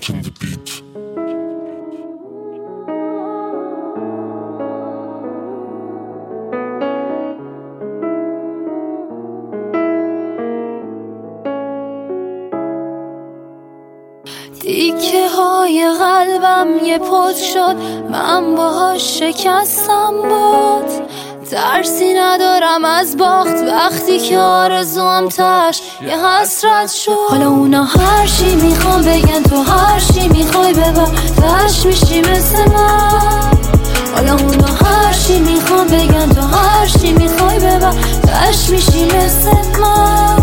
rocking the beat. دیکه های قلبم یه پد شد، من باهاش شکستم بود. ترسی ندارم از باخت وقتی که آرزوام تش یه حسرت شد. حالا اونا هر چی میخوام بگن، تو هر چی میخوای ببر تش میشی مثل من. حالا اونا هر چی میخوام بگن، تو هر چی میخوای ببر تش میشی مثل من.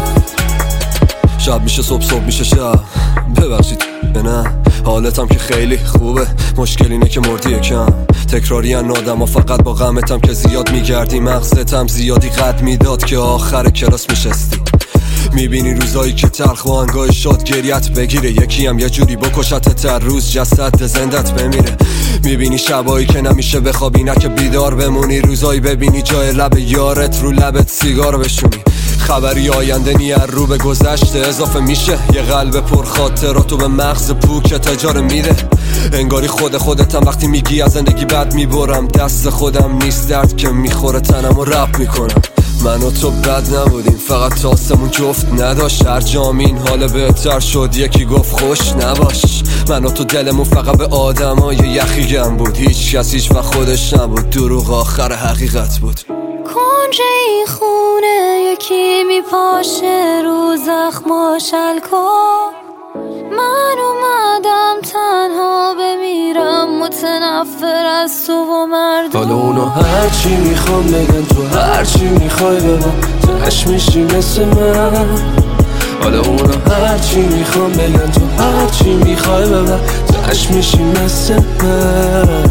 شب میشه صبح میشه شب، ببخشید نه حالتم که خیلی خوبه، مشکل اینه که مردی یکم تکراری ان آدم و فقط با غمتم که زیاد میگردی. مغزتم زیادی قد میداد که آخر کلاس میشستی. میبینی روزایی که تلخ و انگاه شاد گریت بگیره، یکی هم یه جوری بکشت تر روز جسد زندت بمیره. میبینی شبایی که نمیشه بخوابی نه که بیدار بمونی، روزایی ببینی جای لب یارت رو لبت سیگار بشونی. خبری آینده نیر رو به گذشته اضافه میشه، یه قلب پر خاطراتو به مغز پوک تجاره میره. انگاری خودتم وقتی میگی از زندگی بد میبرم، دست خودم نیست درد که میخوره تنم و رپ میکنم. من و تو بد نبودیم، فقط تاسمون جفت نداشت. هر جام این حال بهتر شد یکی گفت خوش نباش. من و تو دلمون فقط به آدمای یخی گم بود، هیچ کس هیچ و خودش نبود، دروغ آخر حقیقت بود. کنج این خونه یکی میپاشه رو زخماش الکل. من اومدم تنها بمیرم متنفر از تو و مردم. حالا اونا هرچی میخوام بگن، تو هرچی میخوای بگن تش میشی مثل من. حالا اونا هرچی میخوام بگن، تو هرچی میخوای بگن تش میشی مثل من.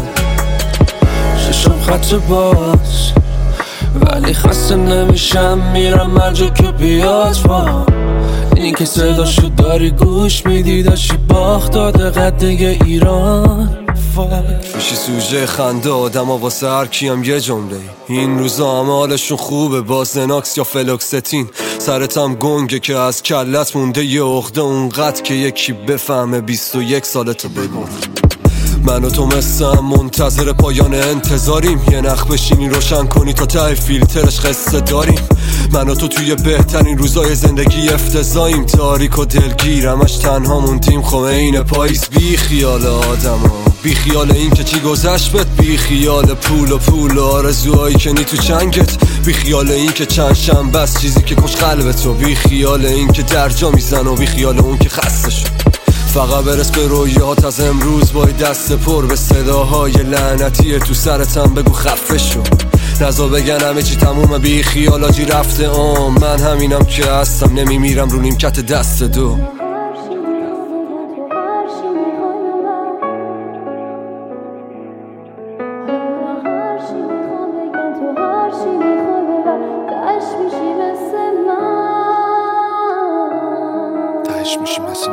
ششم خط باز ولی خسته نمیشم، میرم هر جا که بیاد با این که صداشو داری گوش میدی، داشتی باخت داده قده ایران. میشی سوژه خنده آدم ها واسه هر کیم یه جمله. این روزا همه حالشون خوبه با زناکس یا فلوکستین. سرتم گنگه که از کلت مونده یه عقده اونقدر که یکی بفهمه 21 سالتو بگو. من و تو مثل منتظر پایان انتظاریم، یه نخ بشینی روشن کنی تا ته فیلترش قصه داریم. من و تو توی بهترین روزای زندگی افتضاییم، تاریک و دلگیر همش تنها موندیم. خب این پاییز بی خیال آدم ها، بی خیال این که چی گذشت بهت، بی خیال پول و آرزوهایی که نی تو چنگت، بی خیال این که چند شنبه است چیزی که کش قلبتو، بی خیال این که درجا میزن و بی خیال اون که خسته شد. فقط برس به رویات از امروز با دست پر به صداهای لعنتی تو سرتم بگو خفه شو. نزا بگن همه چی تمومه بی خیال آجی رفته من همینم که هستم، نمیمیرم رو نیمکت دست دو. تهش میشی مثل